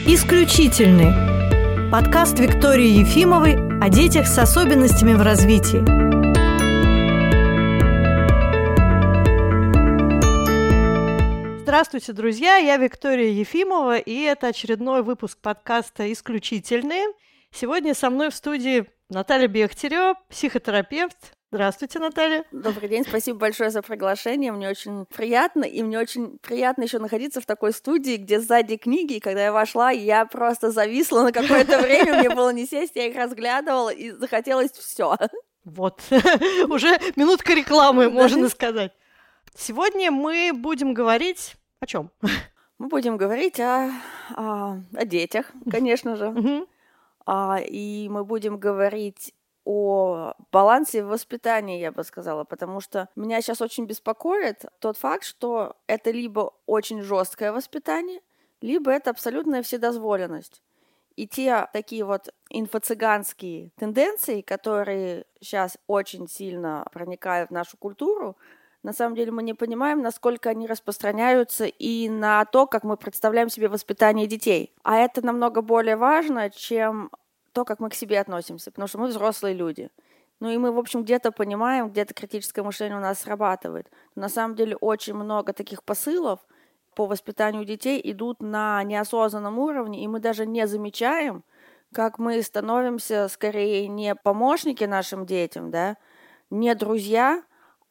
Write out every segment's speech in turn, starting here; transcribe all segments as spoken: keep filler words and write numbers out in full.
«Исключительный» – подкаст Виктории Ефимовой о детях с особенностями в развитии. Здравствуйте, друзья! Я Виктория Ефимова, и это очередной выпуск подкаста «Исключительные». Сегодня со мной в студии Наталья Бехтерева, психотерапевт. Здравствуйте, Наталья. Добрый день, спасибо большое за приглашение. Мне очень приятно, и мне очень приятно еще находиться в такой студии, где сзади книги, и когда я вошла, я просто зависла на какое-то время, мне было не сесть, я их разглядывала, и захотелось все. Вот, уже минутка рекламы, можно сказать. Сегодня мы будем говорить о чем? Мы будем говорить о, о, о детях, конечно же, а, и мы будем говорить о балансе в воспитании, я бы сказала, потому что меня сейчас очень беспокоит тот факт, что это либо очень жесткое воспитание, либо это абсолютная вседозволенность. И те такие вот инфо-цыганские тенденции, которые сейчас очень сильно проникают в нашу культуру, на самом деле мы не понимаем, насколько они распространяются и на то, как мы представляем себе воспитание детей. А это намного более важно, чем то, как мы к себе относимся, потому что мы взрослые люди. Ну и мы, в общем, где-то понимаем, где-то критическое мышление у нас срабатывает. Но на самом деле очень много таких посылов по воспитанию детей идут на неосознанном уровне, и мы даже не замечаем, как мы становимся скорее не помощники нашим детям, да, не друзья,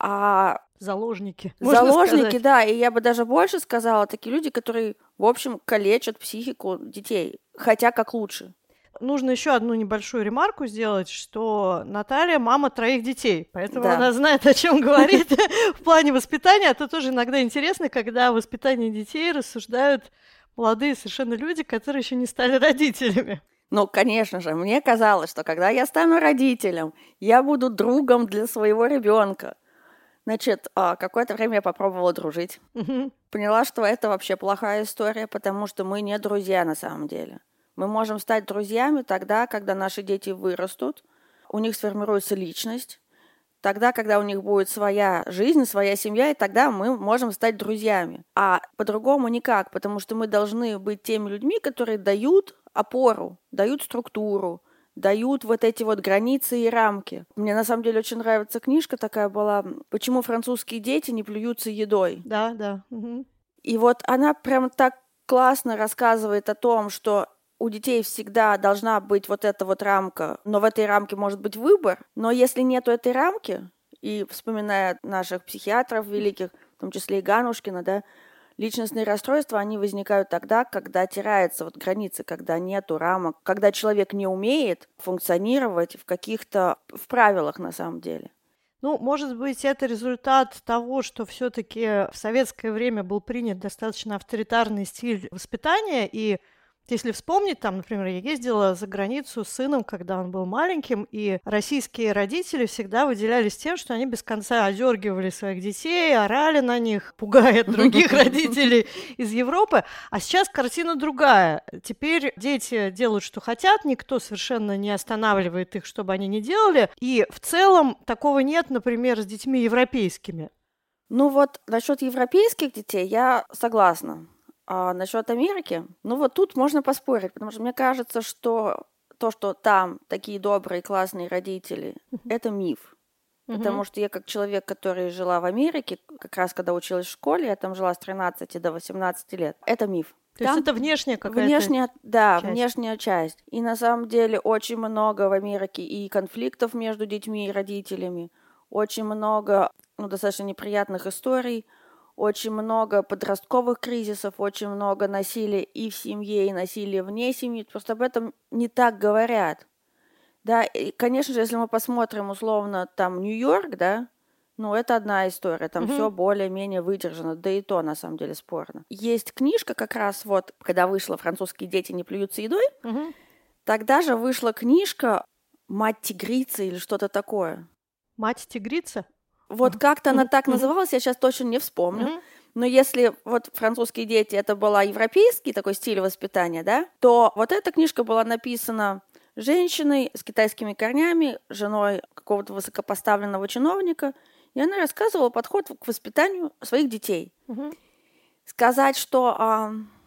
а заложники. Заложники, да, и я бы даже больше сказала, такие люди, которые, в общем, калечат психику детей, хотя как лучше. Нужно еще одну небольшую ремарку сделать, что Наталья мама троих детей, поэтому да. она знает, о чем говорит в плане воспитания. А то тоже иногда интересно, когда о воспитании детей рассуждают молодые совершенно люди, которые еще не стали родителями. Ну, конечно же, мне казалось, что когда я стану родителем, я буду другом для своего ребенка. Значит, какое-то время я попробовала дружить. Угу. Поняла, что это вообще плохая история, потому что мы не друзья на самом деле. Мы можем стать друзьями тогда, когда наши дети вырастут, у них сформируется личность, тогда, когда у них будет своя жизнь, своя семья, и тогда мы можем стать друзьями. А по-другому никак, потому что мы должны быть теми людьми, которые дают опору, дают структуру, дают вот эти вот границы и рамки. Мне на самом деле очень нравится книжка такая была «Почему французские дети не плюются едой». Да, да. Угу. И вот она прям так классно рассказывает о том, что у детей всегда должна быть вот эта вот рамка, но в этой рамке может быть выбор. Но если нету этой рамки, и вспоминая наших психиатров великих, в том числе и Ганушкина, да, личностные расстройства, они возникают тогда, когда теряются вот границы, когда нету рамок, когда человек не умеет функционировать в каких-то, в правилах на самом деле. Ну, может быть, это результат того, что все-таки в советское время был принят достаточно авторитарный стиль воспитания, и если вспомнить, там, например, я ездила за границу с сыном, когда он был маленьким, и российские родители всегда выделялись тем, что они без конца одергивали своих детей, орали на них, пугая других родителей из Европы. А сейчас картина другая. Теперь дети делают, что хотят, никто совершенно не останавливает их, чтобы они не делали. И в целом такого нет, например, с детьми европейскими. Ну вот насчет европейских детей я согласна. А насчет Америки, ну вот тут можно поспорить, потому что мне кажется, что то, что там такие добрые, классные родители, uh-huh. это миф. Uh-huh. Потому что я как человек, который жила в Америке, как раз когда училась в школе, я там жила с тринадцати до восемнадцати лет, это миф. То там есть это внешняя какая-то внешняя, да, часть. внешняя часть. И на самом деле очень много в Америке и конфликтов между детьми и родителями, очень много, ну, достаточно неприятных историй, очень много подростковых кризисов, очень много насилия и в семье, и насилия вне семьи. Просто об этом не так говорят. Да, и, конечно же, если мы посмотрим условно там Нью-Йорк, да, ну, это одна история, там mm-hmm. все более-менее выдержано, да и то, на самом деле, спорно. Есть книжка как раз вот, когда вышла «Французские дети не плюются едой», mm-hmm. тогда же вышла книжка «Мать тигрица» или что-то такое. «Мать тигрица»? Вот как-то она так называлась, я сейчас точно не вспомню. Mm-hmm. Но если вот «Французские дети» это была европейский такой стиль воспитания, да, то вот эта книжка была написана женщиной с китайскими корнями, женой какого-то высокопоставленного чиновника, и она рассказывала подход к воспитанию своих детей. Mm-hmm. Сказать, что а,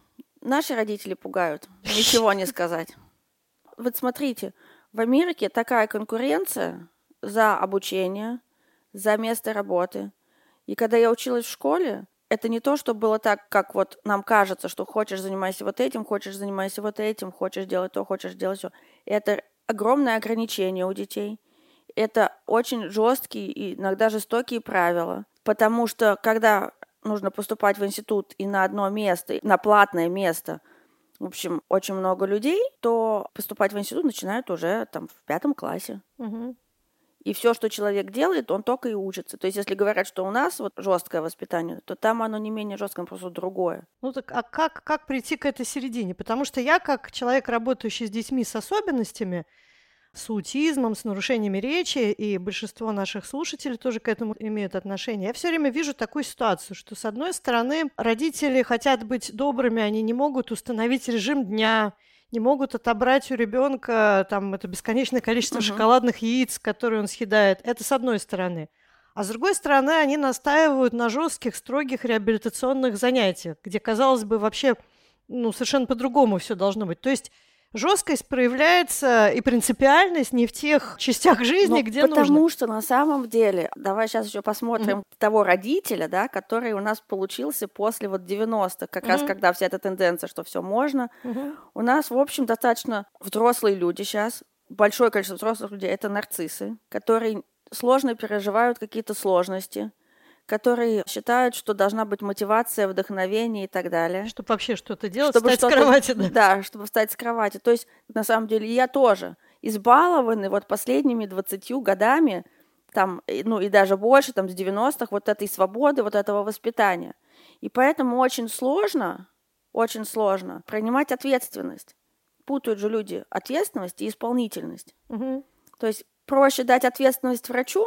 Наши родители пугают, ничего не сказать. Вот смотрите, в Америке такая конкуренция за обучение, за место работы. И когда я училась в школе, это не то, что было так, как вот нам кажется, что хочешь занимайся вот этим, хочешь занимайся вот этим, хочешь делать то, хочешь делать все. Это огромное ограничение у детей. Это очень жесткие и иногда жестокие правила. Потому что когда нужно поступать в институт и на одно место, на платное место, в общем, очень много людей, то поступать в институт начинают уже там в пятом классе. Угу. И все, что человек делает, он только и учится. То есть, если говорят, что у нас вот жесткое воспитание, то там оно не менее жесткое, просто другое. Ну так, а как, как прийти к этой середине? Потому что я, как человек, работающий с детьми с особенностями, с аутизмом, с нарушениями речи, и большинство наших слушателей тоже к этому имеют отношение. Я все время вижу такую ситуацию, что, с одной стороны, родители хотят быть добрыми, они не могут установить режим дня, не могут отобрать у ребенка там это бесконечное количество uh-huh. шоколадных яиц, которые он съедает. Это с одной стороны. А с другой стороны, они настаивают на жестких, строгих реабилитационных занятиях, где, казалось бы, вообще ну, совершенно по-другому все должно быть. То есть жесткость проявляется и принципиальность не в тех частях жизни, Но где потому нужно. Потому что на самом деле, давай сейчас еще посмотрим mm-hmm. того родителя, да, который у нас получился после вот девяностых, как mm-hmm. раз когда вся эта тенденция, что все можно. Mm-hmm. У нас, в общем, достаточно взрослые люди сейчас, большое количество взрослых людей, это нарциссы, которые сложно переживают какие-то сложности, которые считают, что должна быть мотивация, вдохновение и так далее. Чтобы вообще что-то делать, чтобы встать что-то, с кровати. Да. да, чтобы встать с кровати. То есть, на самом деле, я тоже избалованы вот последними двадцатью годами, там, ну и даже больше, там, с девяностых, вот этой свободы, вот этого воспитания. И поэтому очень сложно, очень сложно принимать ответственность. Путают же люди ответственность и исполнительность. Угу. То есть проще дать ответственность врачу,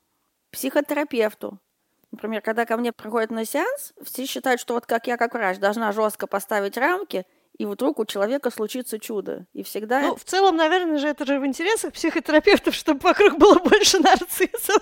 психотерапевту. Например, когда ко мне приходят на сеанс, все считают, что вот как я, как врач, должна жестко поставить рамки, и вдруг у человека случится чудо. И всегда... Ну, в целом, наверное же, это же в интересах психотерапевтов, чтобы вокруг было больше нарциссов.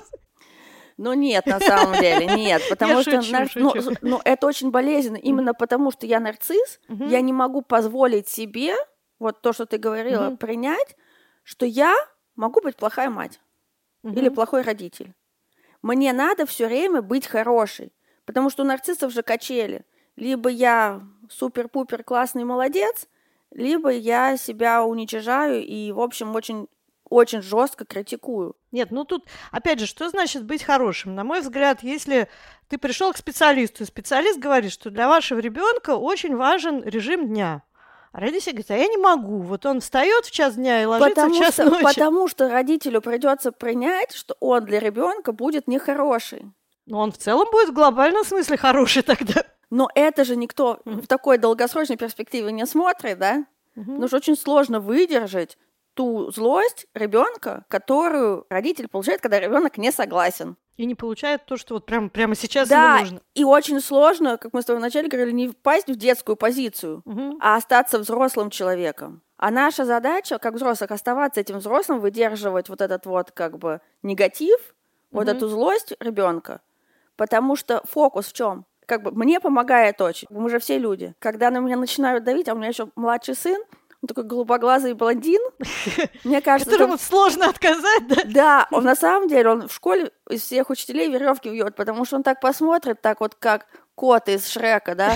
Ну, нет, на самом деле, нет. Потому я что шучу, нар... шучу. Ну, ну, это очень болезненно. Именно mm-hmm. потому, что я нарцисс, mm-hmm. я не могу позволить себе, вот то, что ты говорила, mm-hmm. принять, что я могу быть плохая мать mm-hmm. или плохой родитель. Мне надо все время быть хорошей, потому что у нарциссов же качели. Либо я супер-пупер классный молодец, либо я себя уничижаю и, в общем, очень, очень жестко критикую. Нет, ну тут, опять же, что значит быть хорошим? На мой взгляд, если ты пришел к специалисту, и специалист говорит, что для вашего ребенка очень важен режим дня. А родитель говорит, а я не могу. Вот он встает в час дня и ложится потому в час что, ночи. Потому что родителю придется принять, что он для ребенка будет нехороший. Но он в целом будет в глобальном смысле хороший тогда. Но это же никто mm-hmm. в такой долгосрочной перспективе не смотрит, да? Mm-hmm. Потому что очень сложно выдержать ту злость ребенка, которую родитель получает, когда ребенок не согласен. И не получает то, что вот прямо, прямо сейчас да, ему нужно. И очень сложно, как мы с тобой вначале говорили, не впасть в детскую позицию, угу. а остаться взрослым человеком. А наша задача, как взрослых, оставаться этим взрослым, выдерживать вот этот вот как бы негатив, угу. вот эту злость ребенка, потому что фокус в чем? Как бы мне помогает очень. Мы же все люди. Когда на меня начинают давить, а у меня еще младший сын, он такой голубоглазый блондин. Мне кажется, которому что... сложно отказать, да? Да, он на самом деле, он в школе из всех учителей веревки вьет, потому что он так посмотрит, так вот как кот из Шрека, да,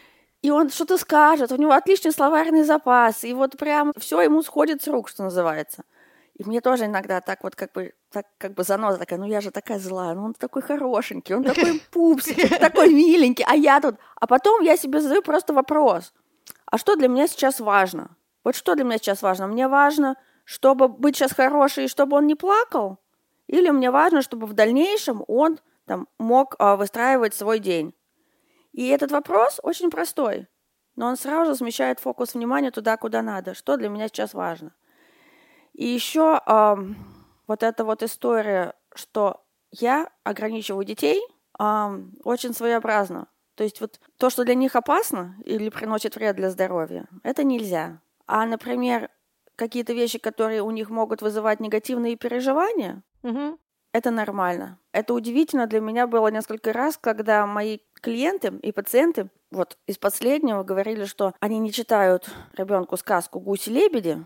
и он что-то скажет, у него отличный словарный запас, и вот прям все ему сходит с рук, что называется. И мне тоже иногда так вот как бы, так как бы заноза такая, ну я же такая злая, ну он такой хорошенький, он такой пупсик, такой миленький, а я тут... А потом я себе задаю просто вопрос, а что для меня сейчас важно? Вот что для меня сейчас важно? Мне важно, чтобы быть сейчас хорошей, и чтобы он не плакал? Или мне важно, чтобы в дальнейшем он там, мог а, выстраивать свой день? И этот вопрос очень простой, но он сразу же смещает фокус внимания туда, куда надо. Что для меня сейчас важно? И еще а, вот эта вот история, что я ограничиваю детей, а, очень своеобразно. То есть вот то, что для них опасно или приносит вред для здоровья, это нельзя. А, например, какие-то вещи, которые у них могут вызывать негативные переживания, угу. это нормально. Это удивительно для меня было несколько раз, когда мои клиенты и пациенты вот из последнего говорили, что они не читают ребенку сказку «Гуси-лебеди»,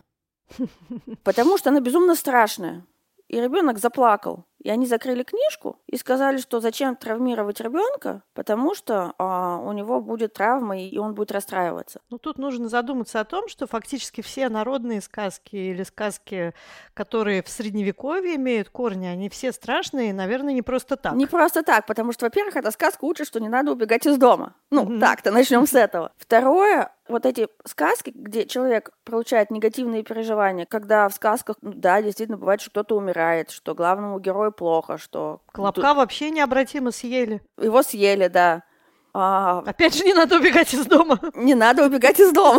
потому что она безумно страшная. И ребенок заплакал. И они закрыли книжку и сказали, что зачем травмировать ребенка, потому что а, у него будет травма, и он будет расстраиваться. Ну, тут нужно задуматься о том, что фактически все народные сказки или сказки, которые в Средневековье имеют корни, они все страшные, наверное, не просто так. Не просто так, потому что, во-первых, эта сказка учит, что не надо убегать из дома. Ну, mm-hmm. так-то, начнем с этого. Второе, вот эти сказки, где человек получает негативные переживания, когда в сказках, ну, да, действительно бывает, что кто-то умирает, что главному герою плохо, что... Колобка тут... вообще необратимо съели. Его съели, да. А... Опять же, не надо убегать из дома. Не надо убегать из дома.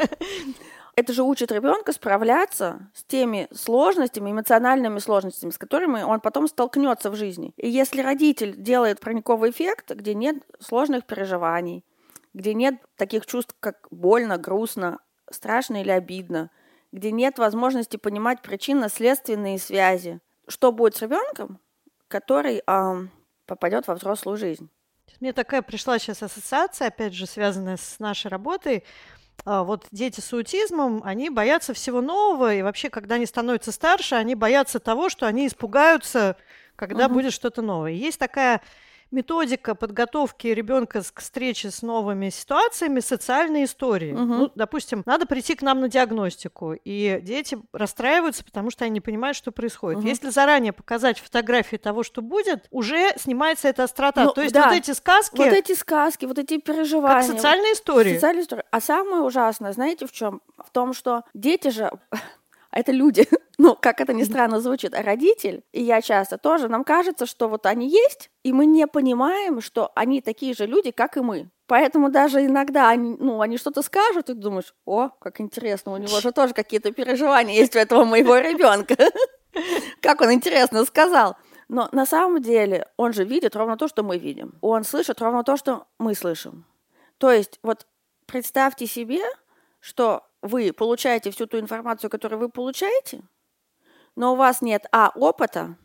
Это же учит ребенка справляться с теми сложностями, эмоциональными сложностями, с которыми он потом столкнется в жизни. И если родитель делает парниковый эффект, где нет сложных переживаний, где нет таких чувств, как больно, грустно, страшно или обидно, где нет возможности понимать причинно-следственные связи, что будет с ребенком, который э, попадет во взрослую жизнь? Мне такая пришла сейчас ассоциация, опять же, связанная с нашей работой. Вот дети с аутизмом, они боятся всего нового, и вообще, когда они становятся старше, они боятся того, что они испугаются, когда угу. будет что-то новое. Есть такая методика подготовки ребенка к встрече с новыми ситуациями, социальные истории. Угу. Ну, допустим, надо прийти к нам на диагностику, и дети расстраиваются, потому что они не понимают, что происходит. Угу. Если заранее показать фотографии того, что будет, уже снимается эта острота. Ну, То есть да. вот эти сказки... Вот эти сказки, вот эти переживания. Как социальные истории. Социальные истории. А самое ужасное, знаете, в чем? В том, что дети же... Это люди, ну, как это ни странно звучит, а родитель, и я часто тоже, нам кажется, что вот они есть, и мы не понимаем, что они такие же люди, как и мы. Поэтому даже иногда они, ну, они что-то скажут, и ты думаешь, о, как интересно, у него же тоже какие-то переживания есть у этого моего ребенка. Как он интересно сказал. Но на самом деле он же видит ровно то, что мы видим. Он слышит ровно то, что мы слышим. То есть вот представьте себе, что вы получаете всю ту информацию, которую вы получаете, но у вас нет, а, опыта,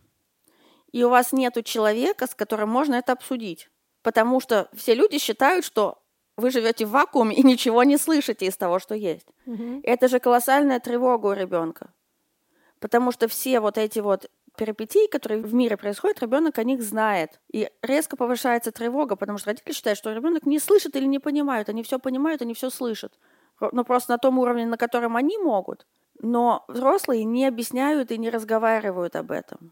и у вас нету человека, с которым можно это обсудить. Потому что все люди считают, что вы живете в вакууме и ничего не слышите из того, что есть. Mm-hmm. Это же колоссальная тревога у ребенка. Потому что все вот эти вот перипетии, которые в мире происходят, ребенок о них знает. И резко повышается тревога, потому что родители считают, что ребенок не слышит или не понимает. Они все понимают, они все слышат. Но просто на том уровне, на котором они могут. Но взрослые не объясняют и не разговаривают об этом.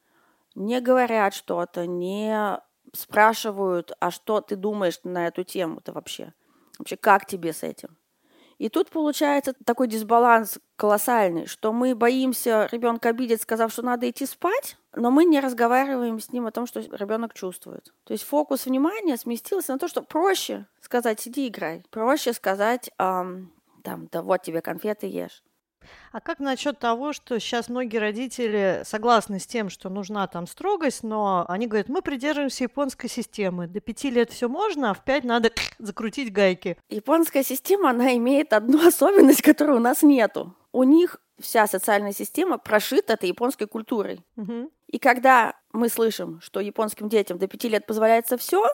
Не говорят что-то, не спрашивают, а что ты думаешь на эту тему-то вообще? Вообще, как тебе с этим? И тут получается такой дисбаланс колоссальный, что мы боимся ребенка обидеть, сказав, что надо идти спать, но мы не разговариваем с ним о том, что ребенок чувствует. То есть фокус внимания сместился на то, что проще сказать «сиди, играй», проще сказать эм, там, «да вот тебе конфеты, ешь». А как насчет того, что сейчас многие родители согласны с тем, что нужна там строгость, но они говорят, мы придерживаемся японской системы. До пяти лет все можно, а в пять надо закрутить гайки. Японская система, она имеет одну особенность, которой у нас нету. У них вся социальная система прошита этой японской культурой. Угу. И когда мы слышим, что японским детям до пяти лет позволяется все,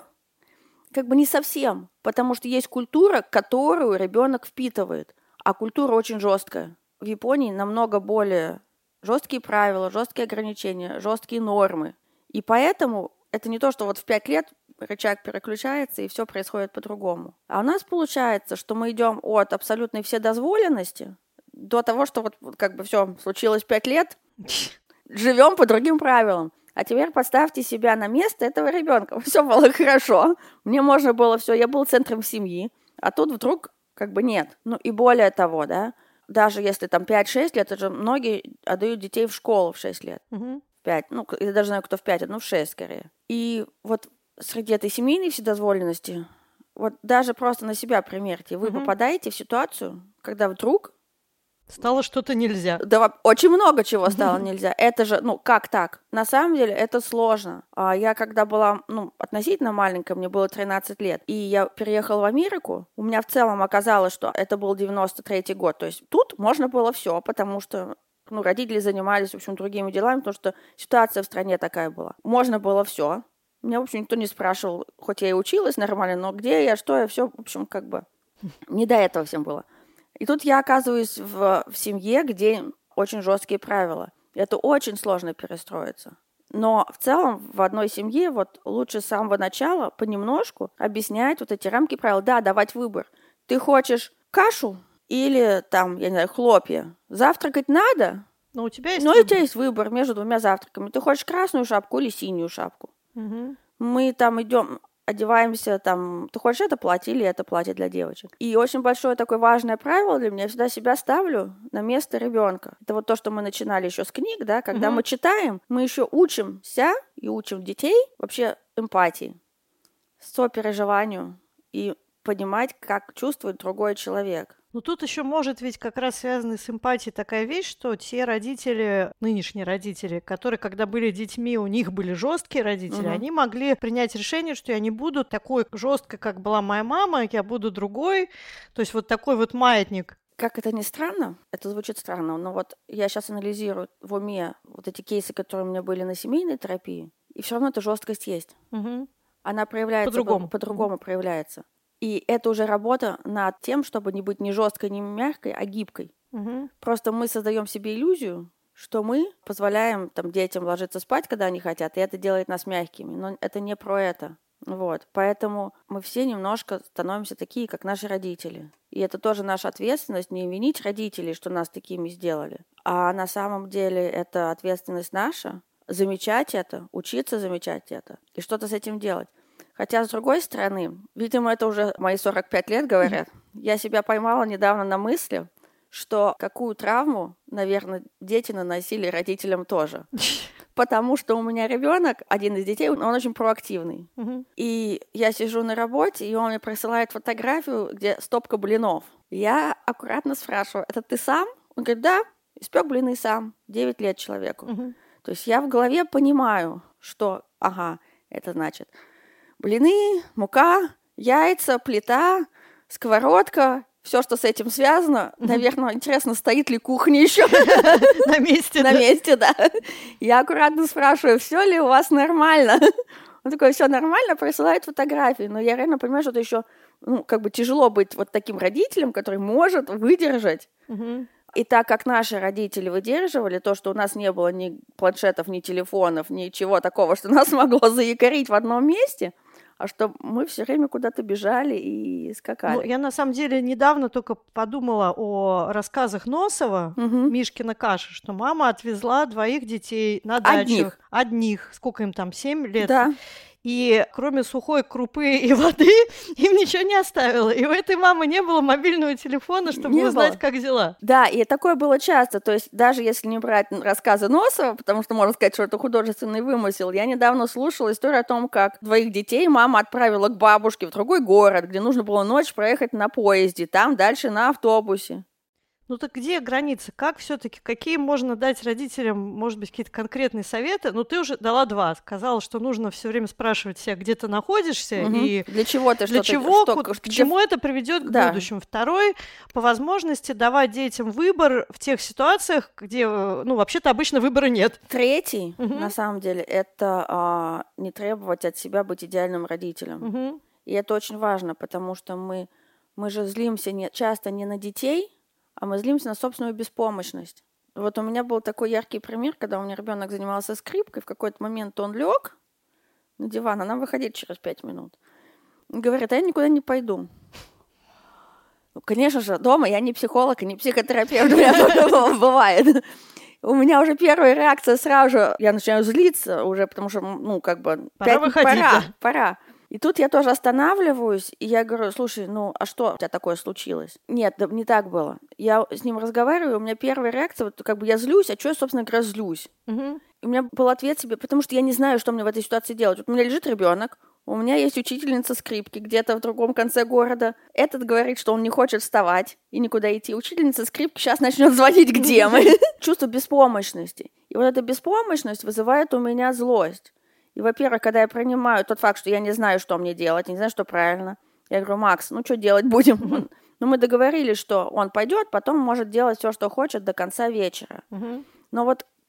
как бы не совсем, потому что есть культура, которую ребенок впитывает, а культура очень жесткая. В Японии намного более жесткие правила, жесткие ограничения, жесткие нормы. И поэтому это не то, что вот в пять лет рычаг переключается и все происходит по-другому. А у нас получается, что мы идем от абсолютной вседозволенности до того, что вот, вот как бы все случилось пять лет, живем по другим правилам. А теперь поставьте себя на место этого ребенка. Все было хорошо, мне можно было все, я был центром семьи, а тут вдруг как бы нет. Ну и более того, да, даже если там пять-шесть лет, это же многие отдают детей в школу в шесть лет. Uh-huh. пять, ну, я даже знаю, кто в пять, ну, в шесть скорее. И вот среди этой семейной вседозволенности, вот даже просто на себя примерьте, вы uh-huh. попадаете в ситуацию, когда вдруг... Стало что-то нельзя. Да, очень много чего стало нельзя. Это же, ну, как так? На самом деле это сложно. А я когда была, ну, относительно маленькая, мне было тринадцать лет, и я переехала в Америку, у меня в целом оказалось, что это был девяносто третий год. То есть тут можно было все, потому что, ну, родители занимались, в общем, другими делами, потому что ситуация в стране такая была. Можно было все. Меня, в общем, никто не спрашивал, хоть я и училась нормально, но где я, что я, все, в общем, как бы не до этого всем было. И тут я оказываюсь в, в семье, где очень жесткие правила. Это очень сложно перестроиться. Но в целом в одной семье вот лучше с самого начала понемножку объяснять вот эти рамки правил. Да, давать выбор. Ты хочешь кашу или там, я не знаю, хлопья? Завтракать надо? Но у тебя есть Но выбор. у тебя есть выбор между двумя завтраками. Ты хочешь красную шапку или синюю шапку? Угу. Мы там идем, одеваемся, там, ты хочешь это платье или это платье для девочек. И очень большое такое важное правило для меня, я всегда себя ставлю на место ребенка. Это вот то, что мы начинали еще с книг, да, когда угу. мы читаем, мы еще учимся и учим детей вообще эмпатии, сопереживанию и понимать, как чувствует другой человек. Ну, тут еще может ведь как раз связана с эмпатией такая вещь, что те родители, нынешние родители, которые, когда были детьми, у них были жесткие родители, угу. они могли принять решение, что я не буду такой жесткой, как была моя мама, я буду другой. То есть вот такой вот маятник. Как это ни странно, это звучит странно, но вот я сейчас анализирую в уме вот эти кейсы, которые у меня были на семейной терапии, и все равно эта жесткость есть. Угу. Она проявляется по-другому, по- по-другому угу. проявляется. И это уже работа над тем, чтобы не быть ни жесткой, ни мягкой, а гибкой. Угу. Просто мы создаем себе иллюзию, что мы позволяем там, детям ложиться спать, когда они хотят, и это делает нас мягкими. Но это не про это. Вот. Поэтому мы все немножко становимся такие, как наши родители. И это тоже наша ответственность, не винить родителей, что нас такими сделали. А на самом деле это ответственность наша замечать это, учиться замечать это и что-то с этим делать. Хотя, с другой стороны, видимо, это уже мои сорок пять лет говорят. Я себя поймала недавно на мысли, что какую травму, наверное, дети наносили родителям тоже. Потому что у меня ребенок, один из детей, он очень проактивный. Uh-huh. И я сижу на работе, и он мне присылает фотографию, где стопка блинов. Я аккуратно спрашиваю, это ты сам? Он говорит, да, испек блины сам, девять лет человеку. Uh-huh. То есть я в голове понимаю, что, ага, это значит блины, мука, яйца, плита, сковородка, все, что с этим связано. Mm-hmm. Наверное, интересно, стоит ли кухня еще на месте. На месте, да. Я аккуратно спрашиваю, все ли у вас нормально? Он такой, все нормально, присылает фотографии. Но я реально понимаю, что это еще, ну, как бы тяжело быть вот таким родителем, который может выдержать. И так как наши родители выдерживали то, что у нас не было ни планшетов, ни телефонов, ничего такого, что нас могло заякорить в одном месте, а что мы все время куда-то бежали и скакали. Ну, я на самом деле недавно только подумала о рассказах Носова, угу. Мишкина каша, что мама отвезла двоих детей на дачу. Одних. Одних. Сколько им там, семь лет? Да. И кроме сухой крупы и воды им ничего не оставила. И у этой мамы не было мобильного телефона, чтобы не узнать, было. Как дела. Да, и такое было часто. То есть даже если не брать рассказы Носова, потому что можно сказать, что это художественный вымысел, я недавно слушала историю о том, как двоих детей мама отправила к бабушке в другой город, где нужно было ночь проехать на поезде, там дальше на автобусе. Ну так где границы? Как все-таки, какие можно дать родителям, может быть, какие-то конкретные советы? Ну ты уже дала два. Сказала, что нужно все время спрашивать себя, где ты находишься угу. и для чего ты для что-то, чего, что, к, что, к чему это приведет к да. будущему. Второй, по возможности давать детям выбор в тех ситуациях, где, ну вообще-то обычно выбора нет. Третий, угу. на самом деле, это а, не требовать от себя быть идеальным родителем. Угу. И это очень важно, потому что мы, мы же злимся не, часто не на детей, а мы злимся на собственную беспомощность. Вот у меня был такой яркий пример, когда у меня ребенок занимался скрипкой, в какой-то момент он лег на диван, а нам выходить через пять минут. Говорит, а я никуда не пойду. Ну, конечно же, дома я не психолог и не психотерапевт, у меня такого бывает. У меня уже первая реакция сразу же, я начинаю злиться уже, потому что, ну, как бы... Пора выходить, пора, да. пора. И тут я тоже останавливаюсь, и я говорю, слушай, ну, а что у тебя такое случилось? Нет, да, не так было. Я с ним разговариваю, у меня первая реакция, вот как бы я злюсь, а что я, собственно говоря, злюсь? Угу. И у меня был ответ себе, потому что я не знаю, что мне в этой ситуации делать. Вот у меня лежит ребенок, у меня есть учительница скрипки где-то в другом конце города. Этот говорит, что он не хочет вставать и никуда идти. Учительница скрипки сейчас начнет звонить, где мы. Чувство беспомощности. И вот эта беспомощность вызывает у меня злость. И, во-первых, когда я принимаю тот факт, что я не знаю, что мне делать, не знаю, что правильно, я говорю, Макс, ну что делать будем? Mm-hmm. Ну, мы договорились, что он пойдет, потом может делать все, что хочет до конца вечера. Mm-hmm. Но вот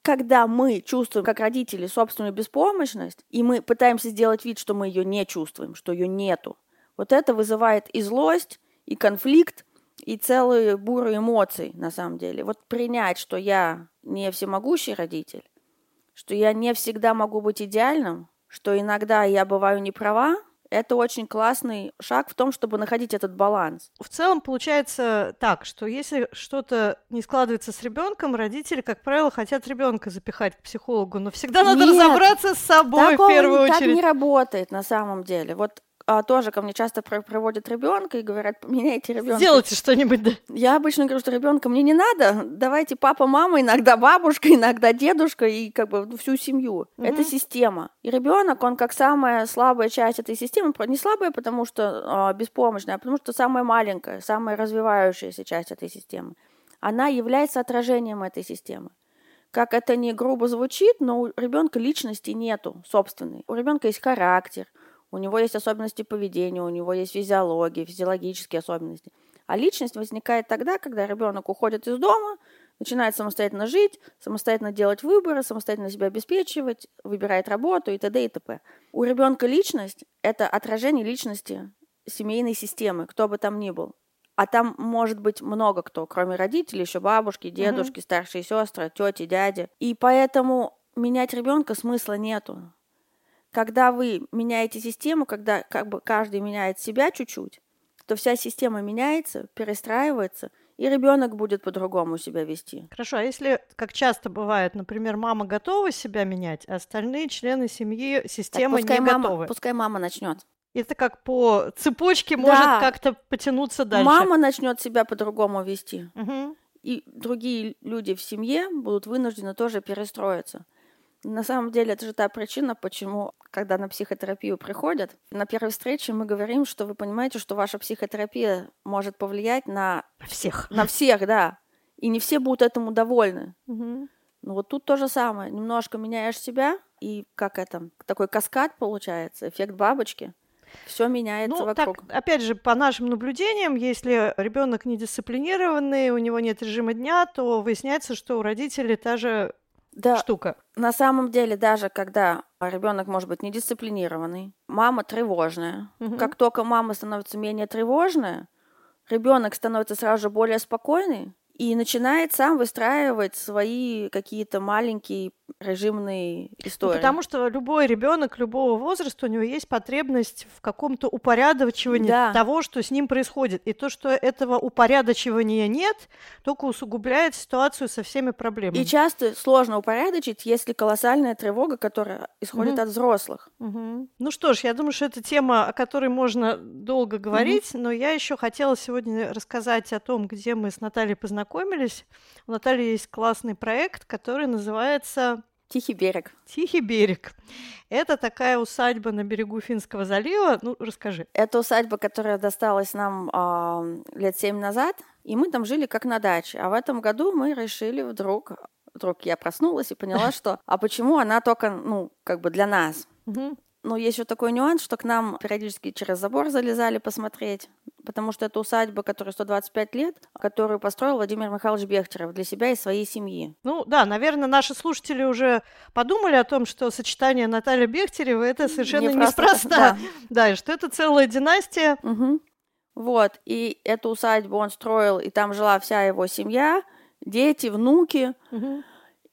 когда мы чувствуем, как родители, собственную беспомощность, и мы пытаемся сделать вид, что мы ее не чувствуем, что ее нету, вот это вызывает и злость, и конфликт, и целую бурю эмоций, на самом деле. Вот принять, что я не всемогущий родитель, что я не всегда могу быть идеальным, что иногда я бываю не права, это очень классный шаг в том, чтобы находить этот баланс. В целом получается так, что если что-то не складывается с ребенком, родители, как правило, хотят ребенка запихать к психологу, но всегда надо Нет, разобраться с собой в первую так очередь. Так не работает на самом деле. Вот а, тоже ко мне часто приводят ребенка и говорят: поменяйте ребенка. Сделайте что-нибудь, да. Я обычно говорю, что ребенка мне не надо. Давайте папа, мама, иногда бабушка, иногда дедушка и как бы всю семью. Mm-hmm. Это система. И ребенок, он как самая слабая часть этой системы, не слабая, потому что а, беспомощная, а потому что самая маленькая, самая развивающаяся часть этой системы. Она является отражением этой системы. Как это не грубо звучит, но у ребенка личности нету собственной. У ребенка есть характер. У него есть особенности поведения, у него есть физиология, физиологические особенности. А личность возникает тогда, когда ребенок уходит из дома, начинает самостоятельно жить, самостоятельно делать выборы, самостоятельно себя обеспечивать, выбирает работу и т.д. и т.п. У ребенка личность – это отражение личности семейной системы, кто бы там ни был. А там может быть много кто, кроме родителей, еще бабушки, дедушки, mm-hmm. старшие сестры, тети, дяди. И поэтому менять ребенка смысла нету. Когда вы меняете систему, когда как бы каждый меняет себя чуть-чуть, то вся система меняется, перестраивается, и ребенок будет по-другому себя вести. Хорошо, а если, как часто бывает, например, мама готова себя менять, а остальные члены семьи, система так, не мама, готовы? Пускай мама начнет. Это как по цепочке да. может как-то потянуться дальше. Мама начнет себя по-другому вести, угу. и другие люди в семье будут вынуждены тоже перестроиться. На самом деле, это же та причина, почему, когда на психотерапию приходят, на первой встрече мы говорим, что вы понимаете, что ваша психотерапия может повлиять на всех. На всех, да. И не все будут этому довольны. Угу. Ну вот тут то же самое. Немножко меняешь себя, и как это, такой каскад получается, эффект бабочки. Все меняется ну, вокруг. Так, опять же, по нашим наблюдениям, если ребенок недисциплинированный, у него нет режима дня, то выясняется, что у родителей та же да, штука. На самом деле, даже когда ребенок может быть недисциплинированный, мама тревожная. Угу. Как только мама становится менее тревожная, ребенок становится сразу же более спокойный и начинает сам выстраивать свои какие-то маленькие режимные истории. Ну, потому что любой ребенок любого возраста, у него есть потребность в каком-то упорядочивании да. того, что с ним происходит. И то, что этого упорядочивания нет, только усугубляет ситуацию со всеми проблемами. И часто сложно упорядочить, если колоссальная тревога, которая исходит угу. от взрослых. Угу. Ну что ж, я думаю, что это тема, о которой можно долго говорить, угу. но я еще хотела сегодня рассказать о том, где мы с Натальей познакомились. У Натальи есть классный проект, который называется «Тихий берег». «Тихий берег». Это такая усадьба на берегу Финского залива. Ну, расскажи. Это усадьба, которая досталась нам э, лет семь назад, и мы там жили как на даче. А в этом году мы решили вдруг, вдруг я проснулась и поняла, что а почему она только, ну, как бы для нас? Но есть еще такой нюанс, что к нам периодически через забор залезали посмотреть, потому что это усадьба, которая сто двадцать пять лет, которую построил Владимир Михайлович Бехтерев для себя и своей семьи. Ну да, наверное, наши слушатели уже подумали о том, что сочетание Натальи Бехтеревой это совершенно не неспроста. Да. да, и что это целая династия. Угу. Вот, и эту усадьбу он строил, и там жила вся его семья, дети, внуки. Угу.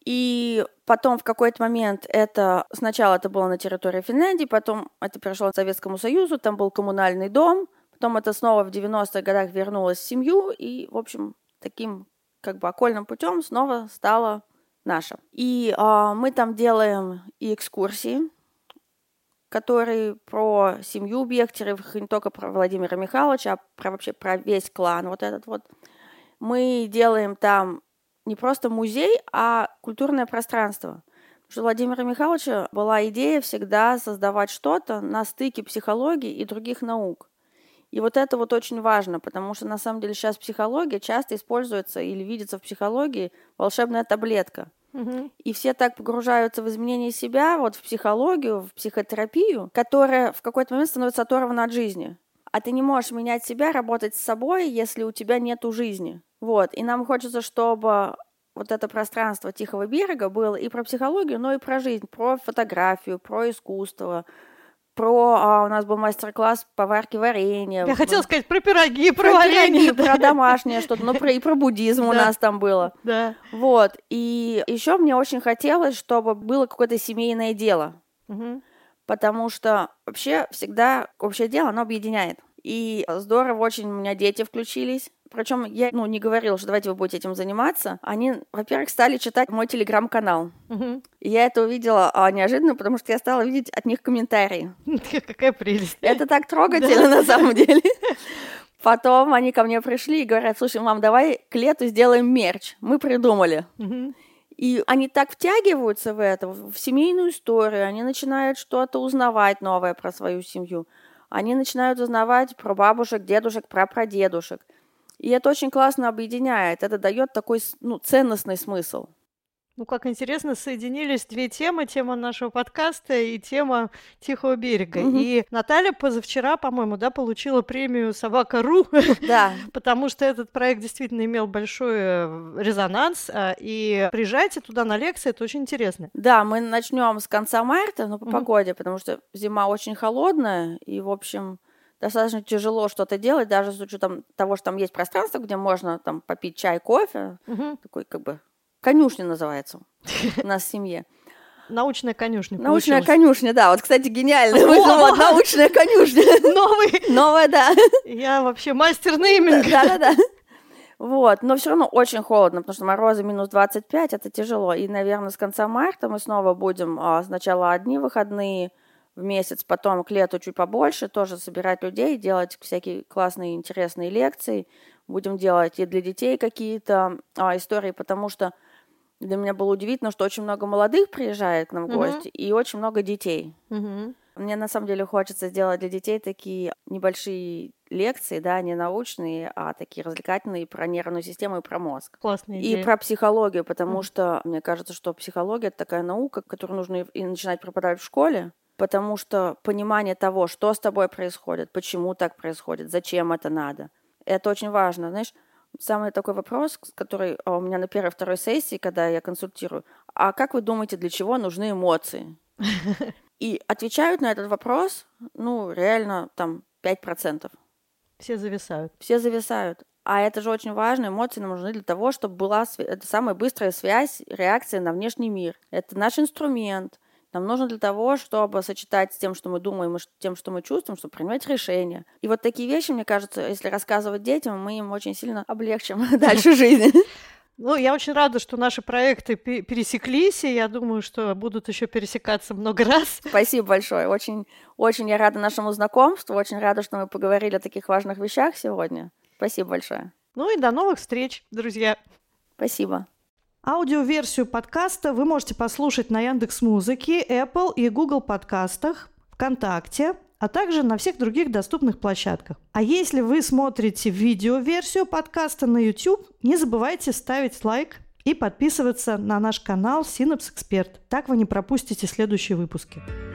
И потом в какой-то момент это... Сначала это было на территории Финляндии, потом это перешло к Советскому Союзу, там был коммунальный дом, потом это снова в девяностых годах вернулось в семью, и, в общем, таким как бы окольным путем снова стало наше. И э, мы там делаем и экскурсии, которые про семью Бехтеревых, не только про Владимира Михайловича, а про, вообще про весь клан вот этот вот. Мы делаем там не просто музей, а культурное пространство. Потому что у Владимира Михайловича была идея всегда создавать что-то на стыке психологии и других наук. И вот это вот очень важно, потому что на самом деле сейчас психология часто используется или видится в психологии волшебная таблетка. Угу. И все так погружаются в изменение себя, вот в психологию, в психотерапию, которая в какой-то момент становится оторвана от жизни. А ты не можешь менять себя, работать с собой, если у тебя нету жизни. Вот. И нам хочется, чтобы вот это пространство Тихого берега было и про психологию, но и про жизнь, про фотографию, про искусство, про... А, у нас был мастер-класс по варке варенья. Я хотела сказать про пироги, про, про варенье. Пироги, да. Про домашнее что-то, ну про, и про буддизм у нас там было. Да. Вот. И еще мне очень хотелось, чтобы было какое-то семейное дело. Угу. Потому что вообще всегда общее дело, оно объединяет. И здорово очень у меня дети включились. Причем я ну, не говорила, что давайте вы будете этим заниматься. Они, во-первых, стали читать мой телеграм-канал. Угу. И я это увидела а, неожиданно, потому что я стала видеть от них комментарии. Какая прелесть. Это так трогательно на самом деле. Потом они ко мне пришли и говорят: слушай, мам, давай к лету сделаем мерч. Мы придумали. И они так втягиваются в это, в семейную историю, они начинают что-то узнавать новое про свою семью. Они начинают узнавать про бабушек, дедушек, прапрадедушек. И это очень классно объединяет. Это дает такой ну, ценностный смысл. Ну, как интересно, соединились две темы. Тема нашего подкаста и тема Тихого берега. Mm-hmm. И Наталья позавчера, по-моему, да, получила премию «Собака.ру». Да. Потому что этот проект действительно имел большой резонанс. И приезжайте туда на лекции, это очень интересно. Да, мы начнем с конца марта, ну, по mm-hmm. погоде, потому что зима очень холодная. И, в общем, достаточно тяжело что-то делать, даже с учетом того, что там есть пространство, где можно там попить чай, кофе. Mm-hmm. Такой как бы... Конюшня называется у нас в семье. Научная конюшня. Научная конюшня, да. Вот, кстати, гениально. Вот, научная конюшня. Новый. Новая, да. Я вообще мастер нейминга. Да-да-да. Вот, но все равно очень холодно, потому что морозы минус двадцать пять, это тяжело. И, наверное, с конца марта мы снова будем а, сначала одни выходные в месяц, потом к лету чуть побольше, тоже собирать людей, делать всякие классные, интересные лекции. Будем делать и для детей какие-то а, истории, потому что для меня было удивительно, что очень много молодых приезжает к нам в гости, uh-huh. и очень много детей. Uh-huh. Мне на самом деле хочется сделать для детей такие небольшие лекции, да, не научные, а такие развлекательные про нервную систему и про мозг. Классная идея. И про психологию, потому uh-huh. что мне кажется, что психология — это такая наука, которую нужно и начинать преподавать в школе, потому что понимание того, что с тобой происходит, почему так происходит, зачем это надо, это очень важно. Знаешь, самый такой вопрос, который у меня на первой-второй сессии, когда я консультирую: а как вы думаете, для чего нужны эмоции? И отвечают на этот вопрос, ну, реально, там, пять процентов. Все зависают. Все зависают. А это же очень важно. Эмоции нам нужны для того, чтобы была св... это самая быстрая связь, реакция на внешний мир. Это наш инструмент. Нам нужно для того, чтобы сочетать с тем, что мы думаем, и тем, что мы чувствуем, чтобы принимать решения. И вот такие вещи, мне кажется, если рассказывать детям, мы им очень сильно облегчим дальше жизнь. Ну, я очень рада, что наши проекты пересеклись, и я думаю, что будут еще пересекаться много раз. Спасибо большое. Очень, очень я рада нашему знакомству, очень рада, что мы поговорили о таких важных вещах сегодня. Спасибо большое. Ну и до новых встреч, друзья. Спасибо. Аудиоверсию подкаста вы можете послушать на Яндекс.Музыке, Apple и Google подкастах, ВКонтакте, а также на всех других доступных площадках. А если вы смотрите видеоверсию подкаста на YouTube, не забывайте ставить лайк и подписываться на наш канал Synapse Expert. Так вы не пропустите следующие выпуски.